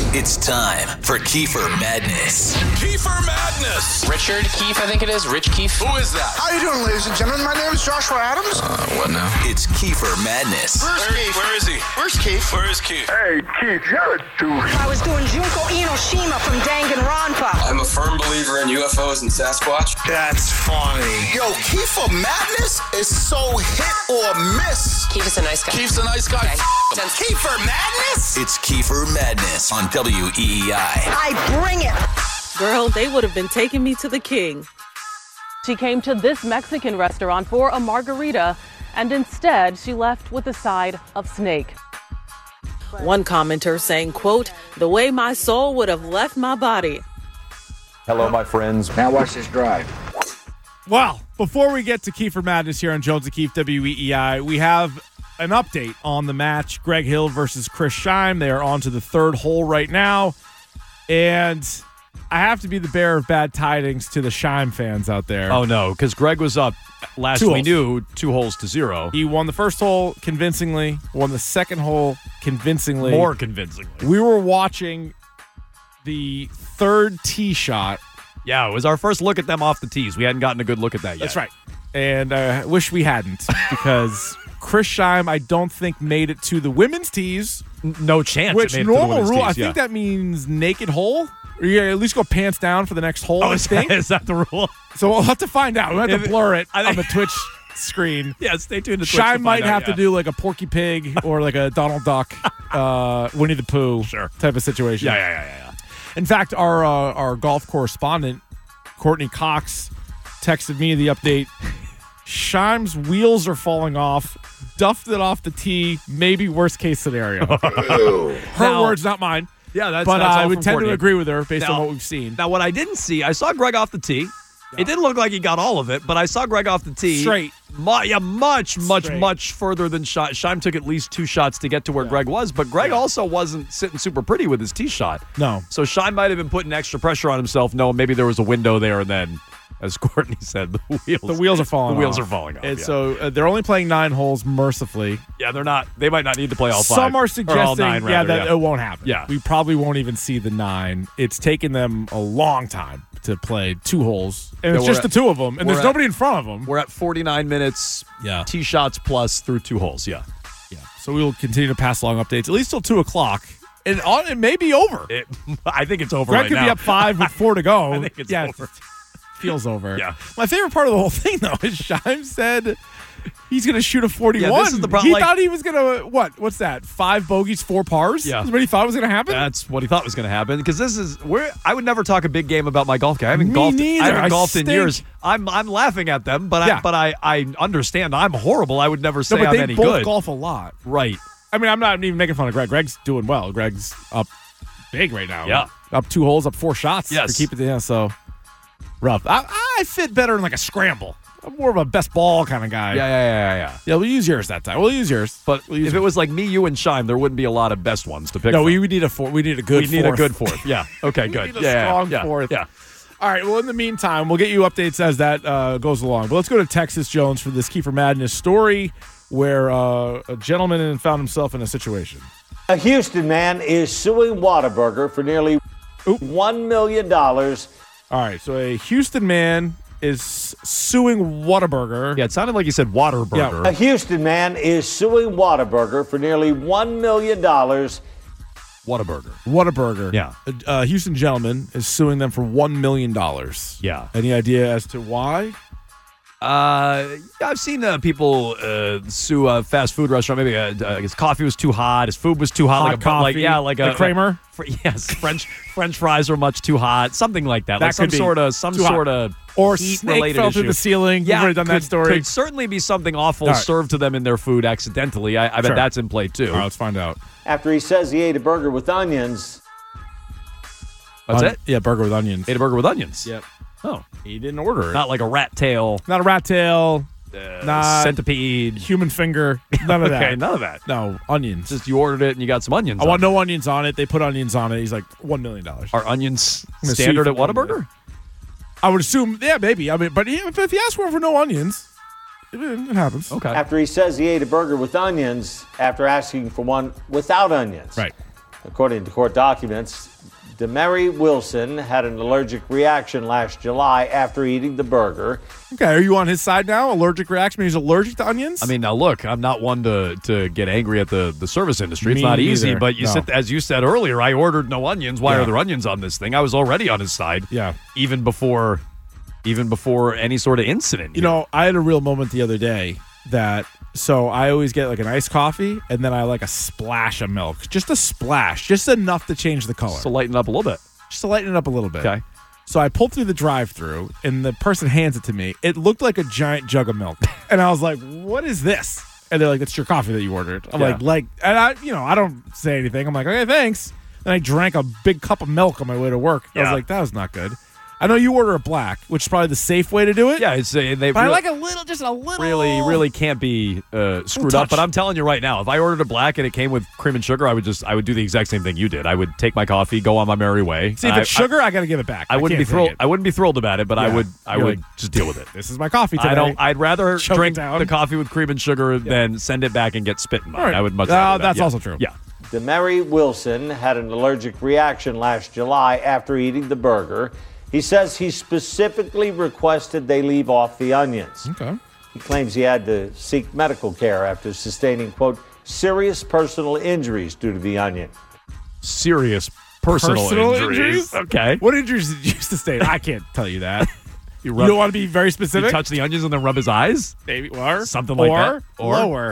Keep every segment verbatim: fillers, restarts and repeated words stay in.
It's time for Kiefer Madness. Kiefer Madness. Richard Keefe, I think it is. Rich Keefe. Who is that? How you doing, ladies and gentlemen? My name is Joshua Adams. Uh, what now? It's Kiefer Madness. Where's Where, Keith? where is he? Where's Keith? Where is Keith? Hey, Keith, you're a douche. I was doing Junko Inoshima from Danganronpa. I'm a firm believer in U F Os and Sasquatch. That's funny. Yo, Kiefer Madness is so hit or miss. Keefe is a nice guy. Keith's a nice guy. Okay. F- him. Kiefer Madness? It's Kiefer Madness on W E E I. I bring it. Girl, they would have been taking me to the king. She came to this Mexican restaurant for a margarita, and instead she left with a side of snake. One commenter saying, quote, "The way my soul would have left my body." Hello, my friends. Now watch this drive. Well, before we get to Kiefer Madness here on Jones and Keefe W E E I, we have an update on the match. Greg Hill versus Chris Scheim. They are on to the third hole right now. And I have to be the bearer of bad tidings to the Scheim fans out there. Oh, no, because Greg was up last Two we holes. knew, two holes to zero. He won the first hole convincingly, won the second hole convincingly. More convincingly. We were watching the third tee shot. Yeah, it was our first look at them off the tees. We hadn't gotten a good look at that yet. That's right. And I wish we hadn't because Chris Scheim, I don't think, made it to the women's tees. N- No chance. Which it made it to the normal women's rule, tees, I think yeah. that means naked hole. Or you gotta at least go pants down for the next hole, Oh, I is think. that, is that the rule? So we'll have to find out. We'll have If to it- blur it I on the think- Twitch screen. Yeah, stay tuned to Twitch to Scheim find might out, have yeah. to do like a Porky Pig or like a Donald Duck, uh, Winnie the Pooh Sure. type of situation. Yeah, yeah, yeah, yeah. yeah. In fact, our uh, our golf correspondent, Courtney Cox, texted me the update. Scheim's wheels are falling off. Duffed it off the tee. Maybe worst case scenario. Her Now- words, not mine. Yeah, that's but that's uh, I all would from tend Courtney. to agree with her based Now- on what we've seen. Now, what I didn't see, I saw Greg off the tee. It didn't look like he got all of it, but I saw Greg off the tee. Straight. Mu- yeah, much, much, Straight. much further than Scheim. Scheim took at least two shots to get to where Greg was, but Greg also wasn't sitting super pretty with his tee shot. No. So Scheim might have been putting extra pressure on himself, knowing maybe there was a window there, and then, as Courtney said, the wheels The wheels are falling The wheels off. are falling off. And yeah. so uh, they're only playing nine holes, mercifully. yeah, they're not. They might not need to play all five. Some are Or all suggesting, nine, yeah, rather, that yeah. it won't happen. Yeah. We probably won't even see the nine. It's taken them a long time to play two holes, and Yeah, it's we're just at- the two of them, and we're there's at- nobody in front of them. We're at forty-nine minutes. Yeah. Tee shots plus through two holes. Yeah. Yeah. So we will continue to pass along updates, at least till two o'clock. And on, it may be over. It, I think it's over Greg right could now. be up five with four to go. I think it's yeah, over. it feels over. Yeah. My favorite part of the whole thing, though, is Scheim said he's going to shoot a forty-one. Yeah, this is the problem, He like- thought he was going to, what? What's that? Five bogeys, four pars? Yeah. Is what he thought was going to happen? That's what he thought was going to happen because this is where I would never talk a big game about my golf game. I haven't Me golfed. neither. I haven't I golfed in stink. years. I'm I'm laughing at them, but Yeah. I but I, I understand I'm horrible. I would never say no, but I'm they any both good. golf a lot. Right. I mean, I'm not even making fun of Greg. Greg's doing well. Greg's up big right now. Yeah. Up two holes, up four shots. Yes. To keep it, yeah, so rough. I, I fit better in like a scramble. I'm more of a best ball kind of guy. Yeah, yeah, yeah, yeah. Yeah, we'll use yours that time. We'll use yours. But we'll use if it was like me, you, and Scheim, there wouldn't be a lot of best ones to pick. No, from. we, we need a four. We need a good we need fourth. a good fourth. Yeah. Okay. We Good. need a yeah, yeah, strong yeah, fourth. Yeah. All right, well, in the meantime, we'll get you updates as that uh, goes along. But let's go to Texas Jones for this Kiefer Madness story where uh, a gentleman found himself in a situation. A Houston man is suing Whataburger for nearly one million dollars. All right, so a Houston man is suing Whataburger. Yeah. It sounded like you said Waterburger. A Houston man is suing Whataburger for nearly one million dollars. Whataburger. Whataburger. Yeah. A, a Houston gentleman is suing them for one million dollars. Yeah. Any idea as to why? Uh, I've seen uh, people uh, sue a fast food restaurant. Maybe uh, uh, his coffee was too hot, his food was too hot, Hot like a coffee, like yeah, like a like Kramer? fr- yes, French French fries were much too hot, something like that. That like some could be sort of some too hot. sort of Or heat snake related fell issue. through the ceiling. Yeah, We've already done could, that story. Could certainly be something awful All right. served to them in their food accidentally. I, I bet Sure. that's in play too. All right, let's find out. After he says he ate a burger with onions. That's On- it. Yeah, burger with onions. Ate a burger with onions. Yep. Oh, He didn't order it. not like a rat tail, Not a rat tail. uh, not centipede. human finger. None of that. Okay, none of that. No, onions. Just you ordered it and you got some onions. I on want it. no onions on it. They put onions on it. He's like, one million dollars. Are onions gonna sue standard you at for one Whataburger? I would assume, yeah, maybe. I mean, but if, if you ask for for no onions, it, it happens. Okay. After he says he ate a burger with onions after asking for one without onions. Right. According to court documents, Demary Wilson had an allergic reaction last July after eating the burger. Okay, are you on his side now? Allergic reaction? He's allergic to onions? I mean, now look, I'm not one to, to get angry at the, the service industry. It's Me not easy, neither. but you No. said, as you said earlier, I ordered no onions. Why Yeah. are there onions on this thing? I was already on his side. Yeah. Even before, even before any sort of incident. You know, I had a real moment the other day that, so I always get like an iced coffee and then I like a splash of milk. Just a splash, just enough to change the color. to lighten up a little bit. Just to lighten it up a little bit. Okay. So I pulled through the drive-thru, and the person hands it to me. It looked like a giant jug of milk, and I was like, "What is this?" And they're like, "That's your coffee that you ordered." I'm Yeah. like, "Like," and I, you know, I don't say anything. I'm like, "Okay, thanks." And I drank a big cup of milk on my way to work. I Yeah. was like, "That was not good." I know you order a black, which is probably the safe way to do it. Yeah, it's uh, they But I really, like a little, just a little. really, really can't be uh, screwed up. touch. But I'm telling you right now, if I ordered a black and it came with cream and sugar, I would just I would do the exact same thing you did. I would take my coffee, go on my merry way. See, if I, it's sugar, I, I got to give it back. I, I wouldn't be can't take thrilled. it. I wouldn't be thrilled about it, but I Yeah. would. I You're would like, just deal with it. This is my coffee today. I don't. I'd rather Choke it drink down. the coffee with cream and sugar than send it back and get spit in mine. All right. I would much Uh, rather. that. that's Yeah. also true. Yeah. Demary Wilson had an allergic reaction last July after eating the burger. He says he specifically requested they leave off the onions. Okay. He claims he had to seek medical care after sustaining, quote, serious personal injuries due to the onion. Serious personal, Personal injuries. injuries? Okay. What injuries did you sustain? I can't tell you that. You, You rub, don't want to be very you specific? touch the onions and then rub his eyes. Maybe. Or Something like or, that. Or- lower.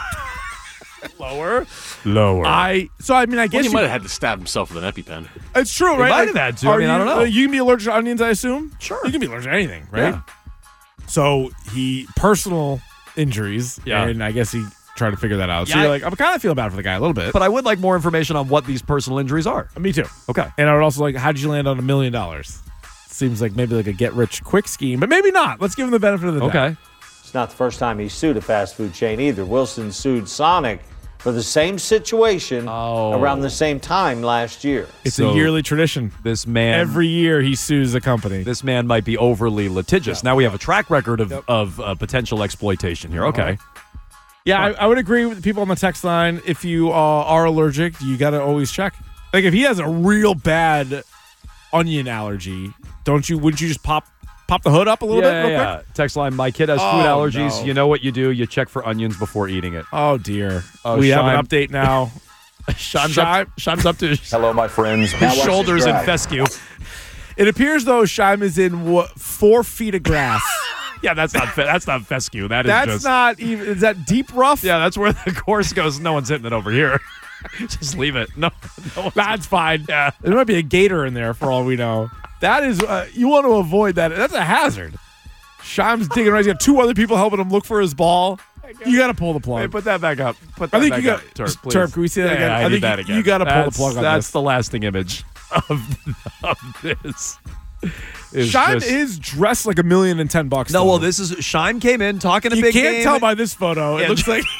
Lower. Lower. I so I mean I guess He you, might have had to stab himself with an EpiPen. it's true, right? might have had to. I are mean, you, I don't know. uh, You can be allergic to onions, I assume. Sure. You can be allergic to anything, right? Yeah. So he personal injuries, Yeah. and I guess he tried to figure that out. So Yeah, you're I- like, I'm kind of feeling bad for the guy a little bit. But I would like more information on what these personal injuries are. Me too. Okay. And I would also like, how did you land on a million dollars? Seems like maybe like a get rich quick scheme, but maybe not. Let's give him the benefit of the doubt. Okay. It's not the first time he sued a fast food chain either. Wilson sued Sonic for the same situation Oh. around the same time last year. It's So a yearly tradition. This man. Every year he sues a company. This man might be overly litigious. Now we have a track record of, of uh, potential exploitation here. Okay. Yeah, I, I would agree with the people on the text line. If you uh, are allergic, you got to always check. Like if he has a real bad onion allergy, don't you? Wouldn't you just pop pop the hood up a little Yeah, bit, real yeah. quick? Text line, my kid has food Oh, allergies. no. You know what you do? You check for onions before eating it. Oh dear, Oh, we have Shime. an update now. Shime's Shime- up, Shime's up to his Hello, my friends. shoulders in drive. fescue. It appears though Shime is in what, four feet of grass. Yeah, that's not fe- that's not fescue. That is That's just not even. Is that deep rough? yeah. That's where the course goes. No one's hitting it over here. Just leave it. No, no one's- That's fine. Yeah. There might be a gator in there for all we know. That is, uh, you want to avoid that. That's a hazard. Shime's digging around. He's got two other people helping him look for his ball. You got to pull the plug. Hey, put that back up. Put I that think back you up, got- Turp, please. Turp, can we see that Yeah, again? I, I need think that you- again. you gotta pull the That's- plug on That's this. the lasting image of, of this. Is Shime just- is dressed like a million and ten bucks. No, though. well, this is Shime came in talking a you big can't game. tell by this photo. It Yeah, looks ju- like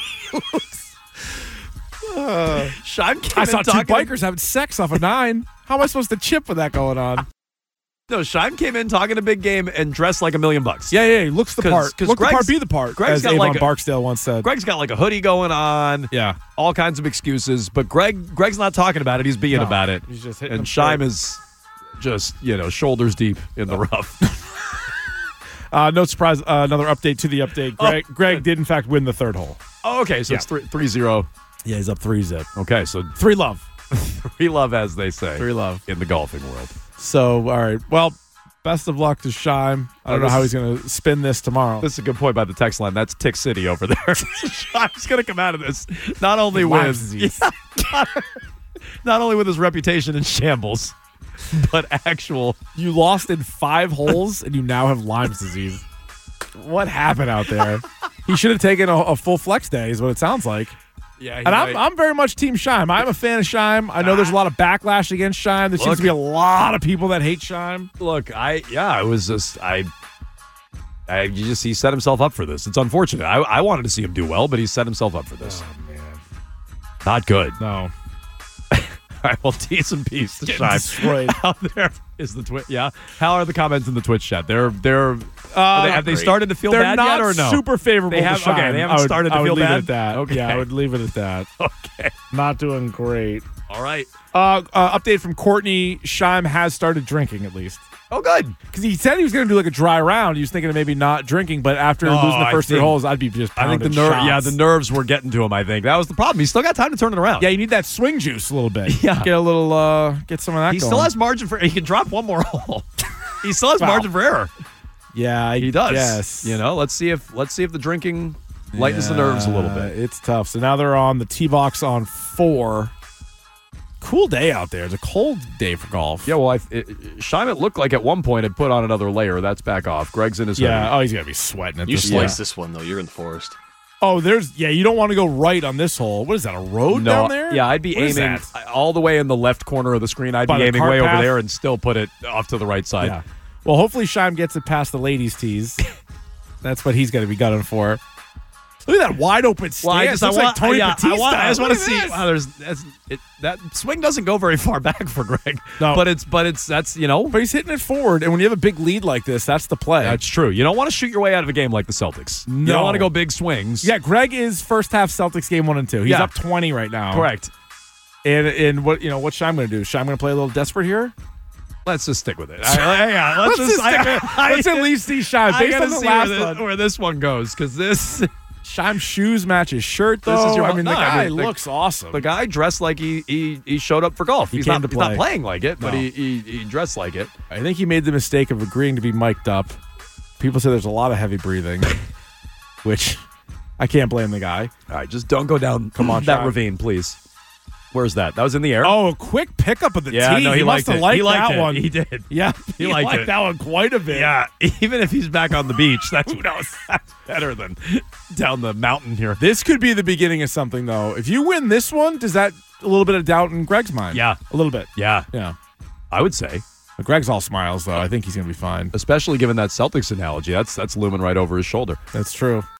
Shime came I in saw two talking. bikers having sex off a nine. How am I supposed to chip with that going on? No, Shime came in talking a big game and dressed like a million bucks. Yeah, yeah, he looks the 'Cause- part. 'cause Look the part, Greg's- be the part. Greg's as got Avon like a- Barksdale once said. Greg's got like a hoodie going on. Yeah. All kinds of excuses, but Greg Greg's not talking about it. He's being No, about it. he's just hitting and them Shime straight. is just, you know, shoulders deep in the rough. Uh, no surprise. Uh, another update to the update. Greg, Greg did in fact win the third hole. Oh, okay, so Yeah. it's three, three zero. Yeah, he's up three zip. Okay, so Three love. three love, as they say. Three love. In the golfing world. So, all right. Well, best of luck to Shime. I don't Oh, know this how is- he's going to spin this tomorrow. This is a good point by the text line. That's Tick City over there. Shime's going to come out of this not only Lyme with disease. not, not only with his reputation in shambles, but actual. You lost in five holes, and you now have Lyme's disease. What happened out there? He should have taken a, a full flex day, is what it sounds like. Yeah, And I'm, I'm very much Team Shime. I'm a fan of Shime. I know there's a lot of backlash against Shime. There seems Look. to be a lot of people that hate Shime. Look, I yeah, I was just I. I you just he set himself up for this. It's unfortunate. I, I wanted to see him do well, but he set himself up for this. Oh, man. Not good. No. All right, well, T's and P's to Getting Shime. destroyed. How there is the Twitch? Yeah. How are the comments in the Twitch chat? They're they're. Uh, Are they- have they great. started to feel They're bad not yet or no? super favorable They have- to okay, Shime. they haven't I would- started to I would feel leave bad? it at that. Okay. Yeah, I would leave it at that. Okay. Not doing great. All right. Uh, uh, update from Courtney. Scheim has started drinking at least. Oh, good. Because he said he was going to do like a dry round. He was thinking of maybe not drinking, but after Oh, losing the I first three think- holes, I'd be just I think the pounding ner- shots. yeah, the nerves were getting to him, I think. That was the problem. He's still got time to turn it around. Yeah, you need that swing juice a little bit. Yeah. Get a little, uh, get some of that He going. still has margin for he can drop one more hole. He still has Wow. margin for error. Yeah, I He does. Yes. You know, let's see if let's see if the drinking lightens the nerves a little bit. It's tough. So now they're on the tee box on four. Cool day out there. It's a cold day for golf. Yeah, well, I, it, Scheim, it looked like at one point had put on another layer. That's back off. Greg's in his Yeah. hoodie. Oh, he's got to be sweating at You this slice point. this one, though. You're in the forest. Oh, there's, yeah, you don't want to go right on this hole. What is that, a road No, down there? yeah, I'd be What is aiming that? all the way in the left corner of the screen. I'd By be the aiming cart way path? over there and still put it off to the right side. Yeah. Well, hopefully Scheim gets it past the ladies' tees. That's what he's going to be gunning for. Look at that wide open stance. Well, I just, I Looks want, like Tony yeah, I, Batista. want, I just Look want to at see. this. Wow, there's that's, it, that swing doesn't go very far back for Greg. No. but it's but it's that's you know But he's hitting it forward, and when you have a big lead like this, that's the play. that's true. You don't want to shoot your way out of a game like the Celtics. You No. don't want to go big swings. Yeah, Greg is first half Celtics game one and two. He's Yeah. up twenty right now. correct. And and what you know, what's Scheim going to do? Scheim going to play a little desperate here? Let's just stick with it. I, I, yeah, let's, Let's, just, just stick I, with- I, let's at least see Scheim I based gotta on the see last where this, one. where this one goes because this Scheim's shoes match his shirt though. This is your- I mean, the no, I guy mean, the- looks awesome. the guy dressed like he he, he showed up for golf. He he's came not to he's not play. playing like it, but No. he, he he dressed like it. I think he made the mistake of agreeing to be mic'd up. People say there's a lot of heavy breathing, which I can't blame the guy. All right, just don't go down Come on, that Scheim. ravine, please. Where's that? That was in the air. Oh, a quick pickup of the yeah, tee. no, he, must liked have it. liked he liked that it. one. He did. Yeah, He liked it. that one quite a bit. Yeah, even if he's back on the beach, that's who knows. That's better than down the mountain here. This could be the beginning of something, though. If you win this one, does that a little bit of doubt in Greg's mind? Yeah. a little bit. Yeah, Yeah. I would say, But Greg's all smiles, though. I think he's going to be fine. especially given that Celtics analogy. That's that's looming right over his shoulder. That's true.